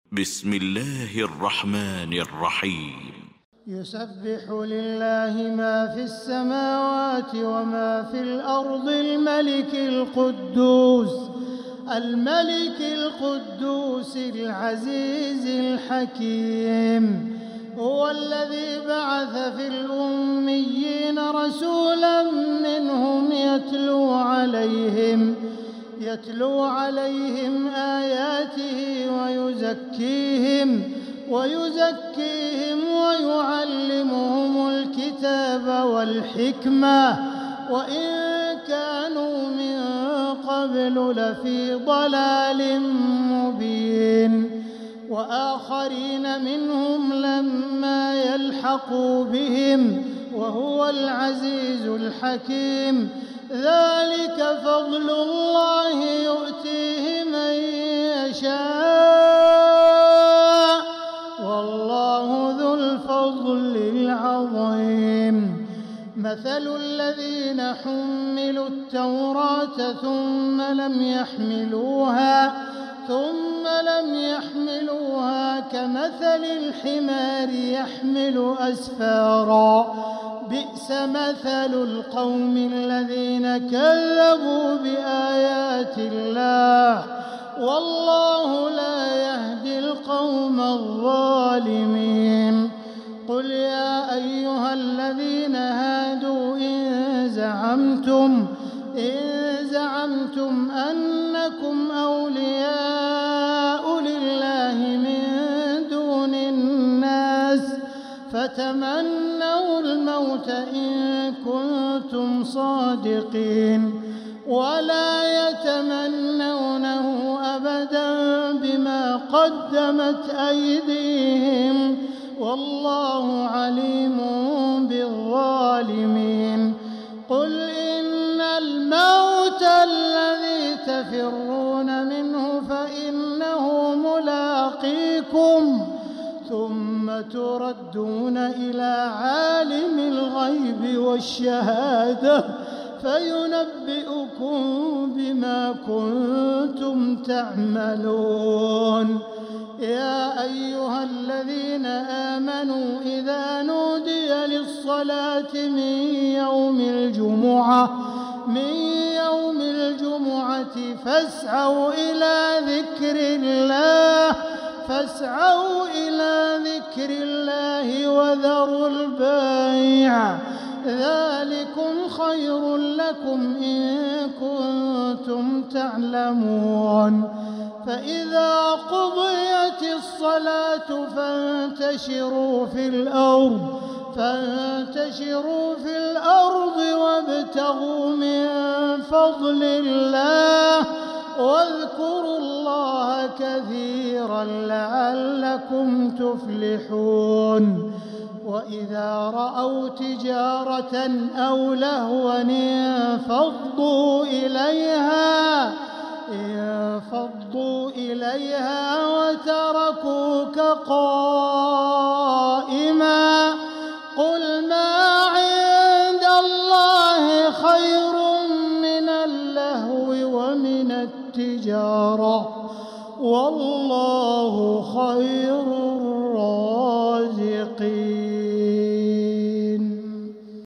بسم الله الرحمن الرحيم. يسبح لله ما في السماوات وما في الأرض الملك القدوس العزيز الحكيم. هو الذي بعث في الأميين رسولا منهم يتلو عليهم آياته ويزكيهم ويعلمهم الكتاب والحكمة وإن كانوا من قبل لفي ضلال مبين. وآخرين منهم لما يلحقوا بهم وهو العزيز الحكيم. ذلك فضل الله يؤتيه من يشاء والله ذو الفضل العظيم. مثل الذين حملوا التوراة ثم لم يحملوها كمثل الحمار يحمل أسفارا. بئس مثل القوم الذين كذبوا بآيات الله والله لا يهدي القوم الظالمين. قل يا أيها الذين هادوا إن زعمتم أنكم أولياء لله من دون الناس فتمنوا الموت إن كنتم صادقين ولا يتمنونه أبدا بما قدمت أيديهم والله عليم بالظالمين. قل إن الموت الذي تفرون منه فإنه ملاقيكم ثم تردون إلى عالم الغيب والشهادة فينبئكم بما كنتم تعملون. يا أيها الذين آمنوا إذا نودي للصلاة من يوم الجمعة فاسعوا إلى ذكر الله وذروا البيع ذلكم خير لكم إن كنتم تعلمون. فإذا قضيت الصلاة فانتشروا في الأرض وابتغوا من فضل الله واذكروا الله كثيرا لعلكم تفلحون. وإذا رأوا تجارة أو لهوا انفضوا إليها وتركوك قائما. قل ما عند الله خير من اللهو ومن التجارة والله خير